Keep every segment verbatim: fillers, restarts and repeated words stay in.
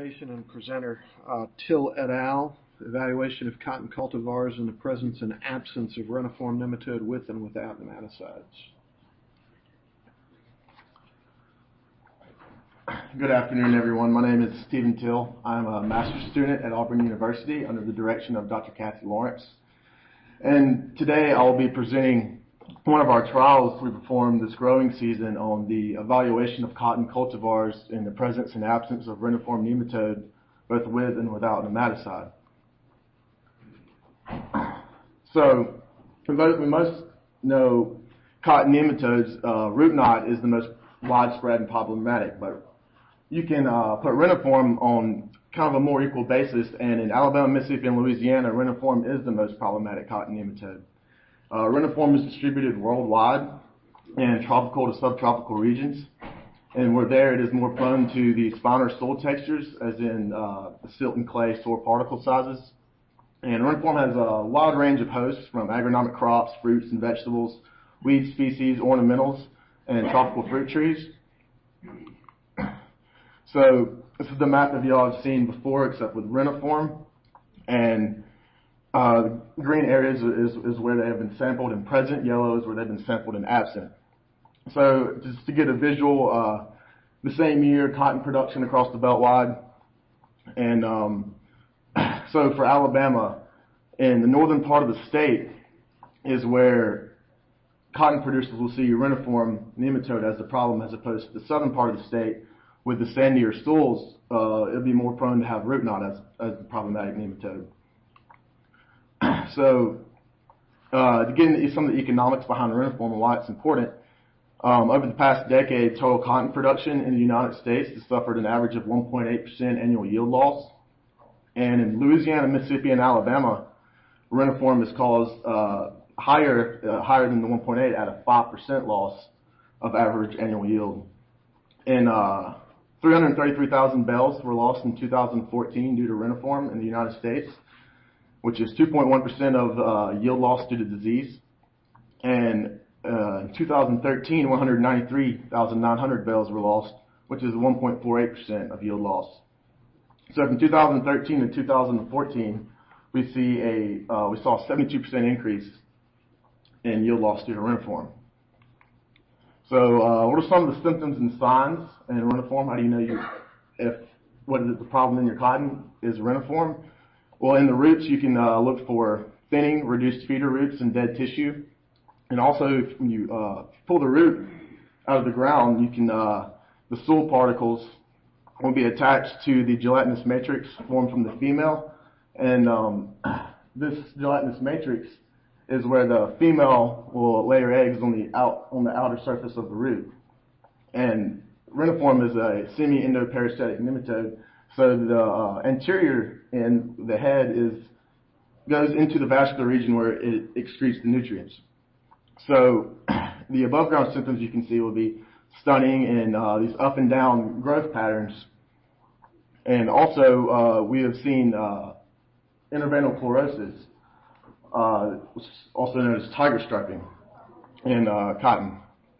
presentation and presenter, uh, Till et al., Evaluation of Cotton Cultivars in the Presence and Absence of Reniform Nematode with and Without Nematicides. Good afternoon, everyone. My name is Stephen Till. I'm a master's student at Auburn University under the direction of Doctor Kathy Lawrence. And today I'll be presenting one of our trials we performed this growing season on the evaluation of cotton cultivars in the presence and absence of reniform nematode, both with and without nematicide. So, for those we most know, cotton nematodes, uh, root knot is the most widespread and problematic, but you can uh, put reniform on kind of a more equal basis, and in Alabama, Mississippi, and Louisiana, reniform is the most problematic cotton nematode. Uh, reniform is distributed worldwide in tropical to subtropical regions, and where there it is more prone to these finer soil textures, as in uh, silt and clay soil particle sizes. And reniform has a wide range of hosts from agronomic crops, fruits and vegetables, weed species, ornamentals, and tropical fruit trees. So this is the map that y'all have seen before, except with reniform. And uh, the green areas is, is where they have been sampled and present. Yellow is where they've been sampled and absent. So just to get a visual, uh, the same year, cotton production across the Beltwide. And um, so for Alabama, in the northern part of the state is where cotton producers will see reniform nematode as the problem, as opposed to the southern part of the state with the sandier soils. Uh, it'll be more prone to have root knot as, as the problematic nematode. So uh, to get into some of the economics behind reniform and why it's important, um, over the past decade, total cotton production in the United States has suffered an average of one point eight percent annual yield loss. And in Louisiana, Mississippi, and Alabama, reniform has caused uh, higher uh, higher than the one point eight at a five percent loss of average annual yield. And uh, three hundred thirty-three thousand bales were lost in two thousand fourteen due to reniform in the United States, which is two point one percent of uh, yield loss due to disease. And uh, in two thousand thirteen, one hundred ninety-three thousand nine hundred bales were lost, which is one point four eight percent of yield loss. So from two thousand thirteen to two thousand fourteen, we see a uh, we saw a seventy-two percent increase in yield loss due to reniform. So, uh, what are some of the symptoms and signs in reniform? How do you know you if what is the problem in your cotton is reniform? Well, in the roots, you can uh, look for thinning, reduced feeder roots, and dead tissue. And also, if you uh, pull the root out of the ground, you can uh, the soil particles will be attached to the gelatinous matrix formed from the female, and um, this gelatinous matrix is where the female will lay her eggs on the out on the outer surface of the root. And reniform is a semi-endoparasitic nematode, so the uh, anterior end, the head, is goes into the vascular region where it excretes the nutrients. So the above ground symptoms you can see will be stunning and uh, these up and down growth patterns. And also uh, we have seen uh, interveinal chlorosis, uh, also known as tiger striping, in uh, cotton.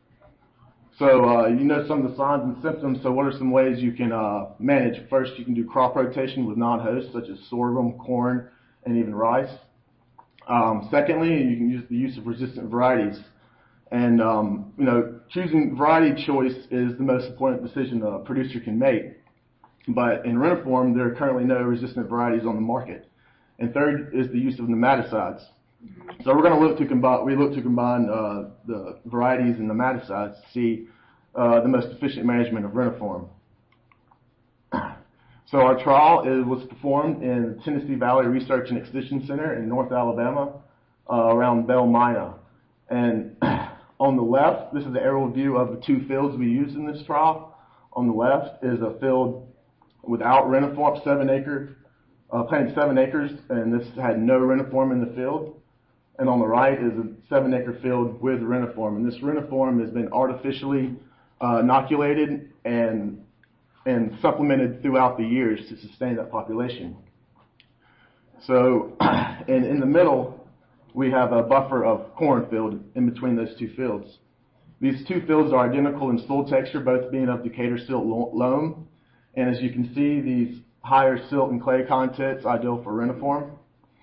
So uh, you know some of the signs and symptoms. So what are some ways you can uh, manage? First, you can do crop rotation with non-hosts such as sorghum, corn, and even rice. Um, secondly, you can use the use of resistant varieties. And um, you know, choosing variety choice is the most important decision a producer can make. But in reniform, there are currently no resistant varieties on the market. And third is the use of nematicides. So we're going to look to combine. We look to combine uh, the varieties and nematicides to see uh, the most efficient management of reniform. So our trial is, was performed in the Tennessee Valley Research and Extension Center in North Alabama, uh, around Belle Mina. And on the left, this is the aerial view of the two fields we used in this trial. On the left is a field without reniform, seven acre, uh, planted seven acres, and this had no reniform in the field. And on the right is a seven acre field with reniform. And this reniform has been artificially uh, inoculated and and supplemented throughout the years to sustain that population. So, and in the middle, we have a buffer of cornfield in between those two fields. These two fields are identical in soil texture, both being of Decatur silt loam. And as you can see, these higher silt and clay contents, ideal for reniform.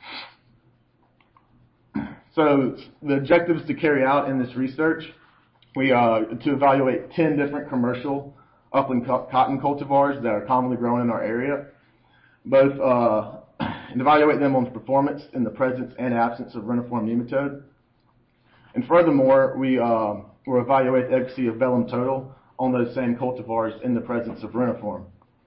So the objectives to carry out in this research, we uh, to evaluate ten different commercial upland co- cotton cultivars that are commonly grown in our area, both uh, and evaluate them on performance in the presence and absence of reniform nematode. And furthermore, we uh, will evaluate the efficacy of velum total on those same cultivars in the presence of reniform.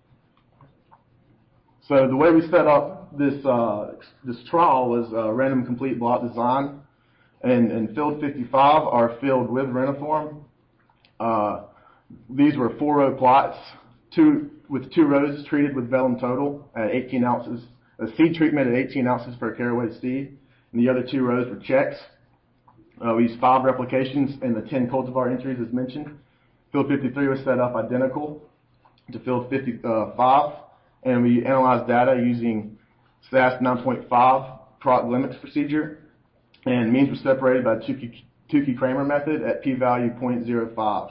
So the way we set up this uh, this trial was a random complete block design, and in field fifty-five, our field with reniform, uh, these were four row plots, two with two rows treated with velum total at eighteen ounces, a seed treatment at eighteen ounces per caraway seed, and the other two rows were checks. Uh, we used five replications in the ten cultivar entries as mentioned. Field fifty-three was set up identical to field fifty-five, and we analyzed data using S A S nine point five product limits procedure, and means were separated by Tukey-Kramer method at p-value zero point zero five.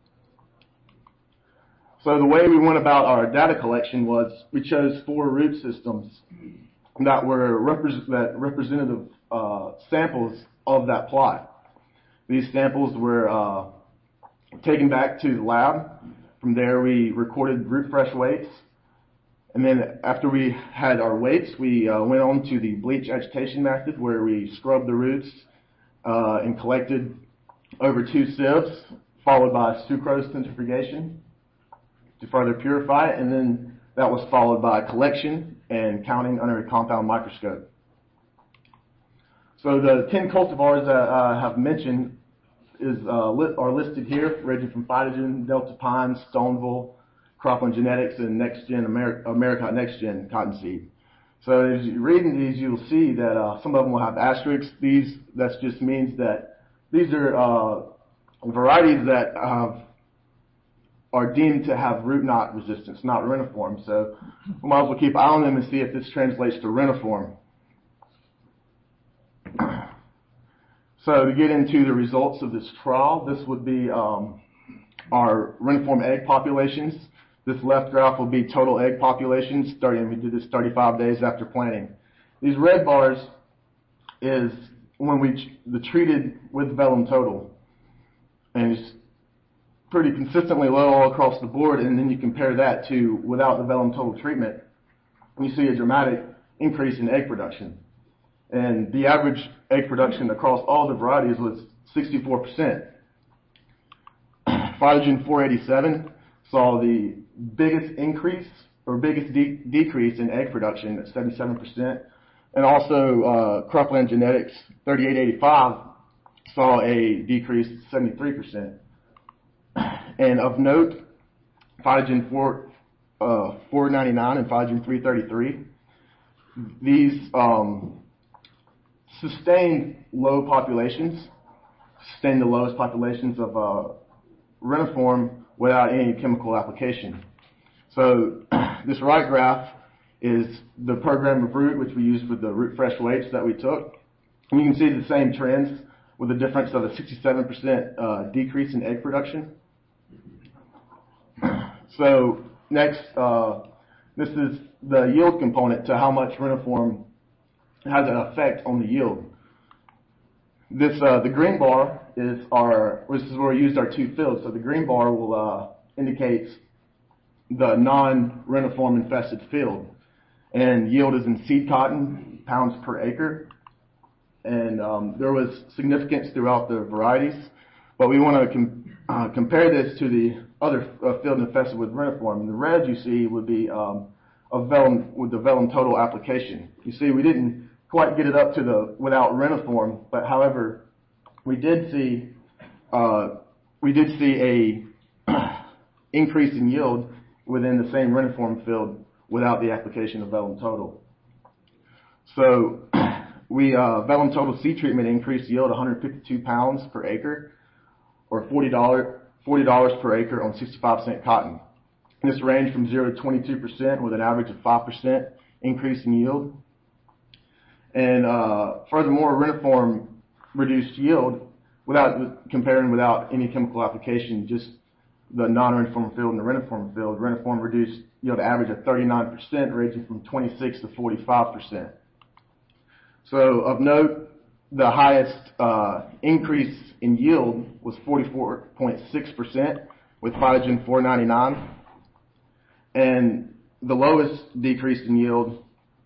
So the way we went about our data collection was we chose four root systems that were repre- that representative uh, samples of that plot. These samples were uh, taken back to the lab. From there, we recorded root fresh weights. And then after we had our weights, we uh, went on to the bleach agitation method, where we scrubbed the roots uh, and collected over two sieves, followed by sucrose centrifugation to further purify it. And then that was followed by collection and counting under a compound microscope. So the ten cultivars that I have mentioned is, uh, li- are listed here, ranging from Phytogen, Delta Pine, Stoneville, Cropland Genetics, and Next Gen Ameri- America Next Gen cottonseed. So as you're reading these, you'll see that uh, some of them will have asterisks. These, that just means that these are uh, varieties that have, are deemed to have root knot resistance, not reniform. So we might as well keep an eye on them and see if this translates to reniform. So to get into the results of this trial, this would be um, our reniform egg populations. This left graph will be total egg populations starting, we did this thirty-five days after planting. These red bars is when we the treated with velum total. And it's pretty consistently low all across the board, and then you compare that to without the velum total treatment, and you see a dramatic increase in egg production. And the average egg production across all the varieties was sixty-four percent. Phytogen four eighty-seven saw the biggest increase or biggest de- decrease in egg production at seventy-seven percent. And also uh, Cropland Genetics thirty-eight eighty-five saw a decrease of seventy-three percent. And of note, Phytogen four, uh, four ninety-nine and Phytogen three thirty-three, these um, sustained low populations, sustained the lowest populations of uh, reniform without any chemical application. So this right graph is the program of root, which we used with the root fresh weights that we took. And you can see the same trends with a difference of a sixty-seven percent uh, decrease in egg production. So next, uh, this is the yield component to how much reniform has an effect on the yield. This uh, the green bar is our. This is where we used our two fields. So the green bar will uh, indicate the non-reniform infested field, and yield is in seed cotton pounds per acre. And um, there was significance throughout the varieties, but we want to com- uh, compare this to the other uh, field infested with reniform. And the red you see would be um, a velum with the velum total application. You see, we didn't quite get it up to the without reniform, but however, we did see uh, we did see a increase in yield within the same reniform field without the application of velum total. So we uh, velum total seed treatment increased yield one hundred fifty-two pounds per acre, or forty dollars forty dollars per acre on sixty-five cent cotton. This ranged from zero to twenty-two percent with an average of five percent increase in yield. And uh, furthermore, reniform reduced yield without comparing without any chemical application, just the non-reniform field and the reniform field. Reniform reduced yield average of thirty-nine percent, ranging from twenty-six to forty-five percent. So of note, the highest uh, increase in yield was forty-four point six percent with Phytogen four ninety-nine, and the lowest decrease in yield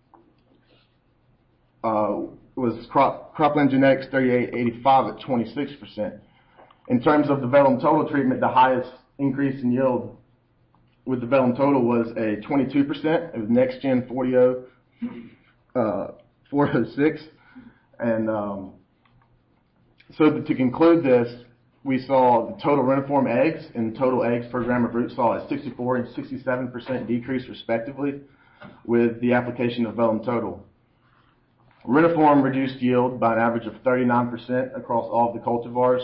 uh, was crop, Cropland Genetics thirty-eight eighty-five at twenty-six percent. In terms of the Velum Total treatment, the highest increase in yield with the Velum Total was a twenty-two percent. It was NextGen forty oh six. And um, so to conclude this, we saw the total reniform eggs and total eggs per gram of root saw a sixty-four and sixty-seven percent decrease respectively with the application of Velum Total. Reniform reduced yield by an average of thirty-nine percent across all of the cultivars,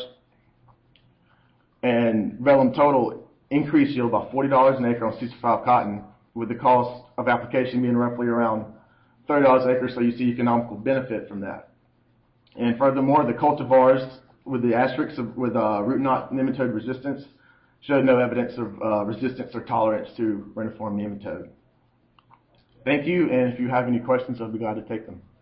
and Velum Total increased yield by forty dollars an acre on C five cotton, with the cost of application being roughly around thirty dollars an acre, so you see economical benefit from that. And furthermore, the cultivars with the asterisks of, with uh, root knot nematode resistance showed no evidence of uh, resistance or tolerance to reniform nematode. Thank you, and if you have any questions, I'll be glad to take them.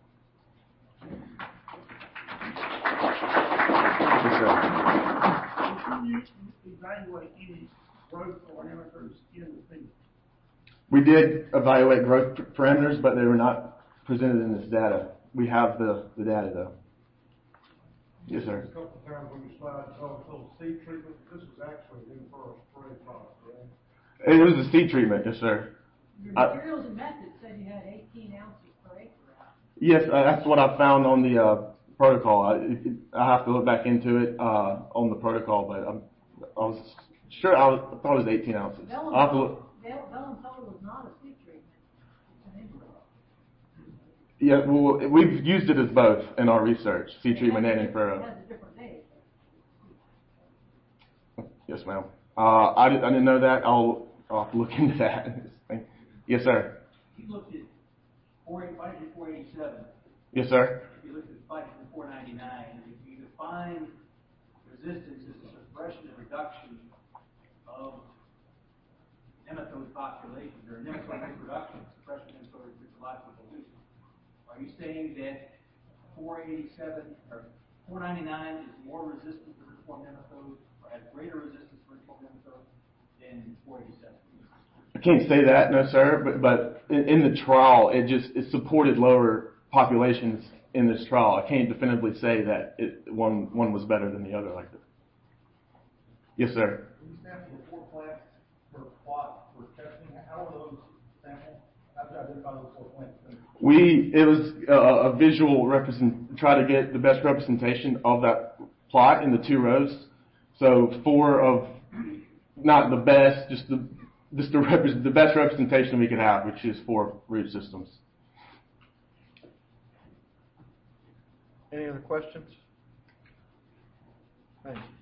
Yes, sir. Did you evaluate any growth parameters in the field? We did evaluate growth parameters, but they were not presented in this data. We have the, the data, though. Yes, sir. A couple of times when you slide saw a little seed treatment, this was actually in for a spray product, right? It was a seed treatment, yes, sir. Your materials and methods said you had eighteen ounces per acre out. Yes, uh, that's what I found on the uh, protocol. I, it, I have to look back into it uh, on the protocol, but I'm, I was sure I, was, I thought it was eighteen ounces. Velum I'll have to look. Total was not a seed treatment. It's an infra. Yeah, well, we've used it as both in our research, seed treatment and It infra. has a different name. Yes, ma'am. Uh, I, did, I didn't know that. I'll, I'll have to look into that. Yes, sir. You looked at four eighty-seven. Yes, sir. You looked at Phytogen four ninety-nine. If you define resistance as a suppression and reduction of nematode populations or nematode reproduction, suppression of nematode reproduction evolution, are you saying that four eighty-seven or four ninety-nine is more resistant to reniform nematodes or has greater resistance to reniform nematodes than four eighty-seven? I can't say that, no, sir. But but in, in the trial, it just it supported lower populations in this trial. I can't definitively say that it, one one was better than the other like that. Yes, sir. When you sample the four plants per plot for testing, how are those sampled? How did you identify those four plants? We it was uh, a visual represent try to get the best representation of that plot in the two rows. So four of not the best, just the just the, repre- the best representation we could have, which is four root systems. Any other questions? Thanks.